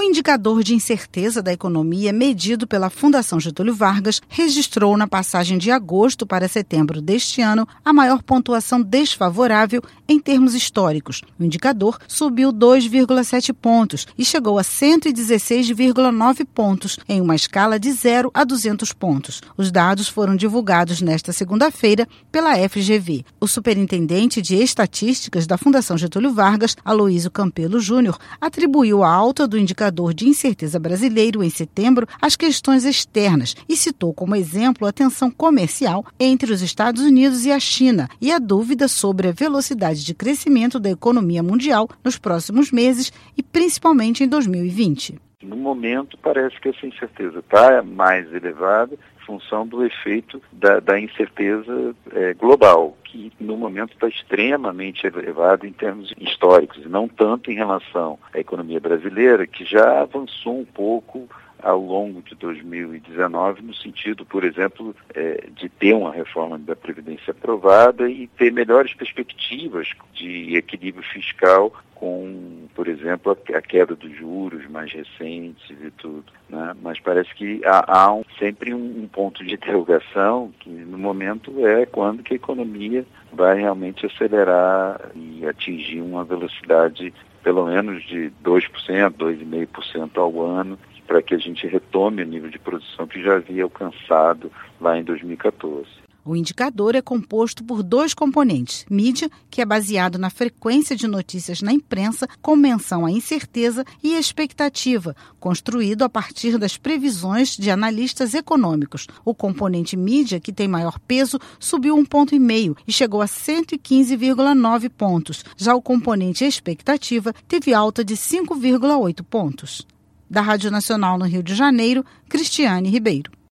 indicador de incerteza da economia medido pela Fundação Getúlio Vargas registrou na passagem de agosto para setembro deste ano a maior pontuação desfavorável em termos históricos. O indicador subiu 2,7 pontos e chegou a 116,9 pontos em uma escala de 0 a 200 pontos. Os dados foram divulgados nesta segunda-feira pela FGV. O superintendente de estatísticas da Fundação Getúlio Vargas, Aloísio Campelo Júnior, atribuiu a alta do indicador de incerteza brasileiro em setembro às questões externas e citou como exemplo a tensão comercial entre os Estados Unidos e a China e a dúvida sobre a velocidade de crescimento da economia mundial nos próximos meses e principalmente em 2020. No momento, parece que essa incerteza está mais elevada em função do efeito da incerteza global, que no momento está extremamente elevado em termos históricos, e não tanto em relação à economia brasileira, que já avançou um pouco ao longo de 2019, no sentido, por exemplo, de ter uma reforma da Previdência aprovada e ter melhores perspectivas de equilíbrio fiscal com, por exemplo, a queda dos juros mais recentes e tudo, né? Mas parece que há sempre um ponto de interrogação, que no momento é quando que a economia vai realmente acelerar e atingir uma velocidade pelo menos de 2%, 2,5% ao ano, para que a gente retome o nível de produção que já havia alcançado lá em 2014. O indicador é composto por dois componentes: mídia, que é baseado na frequência de notícias na imprensa com menção à incerteza, e expectativa, construído a partir das previsões de analistas econômicos. O componente mídia, que tem maior peso, subiu 1,5 ponto e chegou a 115,9 pontos. Já o componente expectativa teve alta de 5,8 pontos. Da Rádio Nacional no Rio de Janeiro, Cristiane Ribeiro.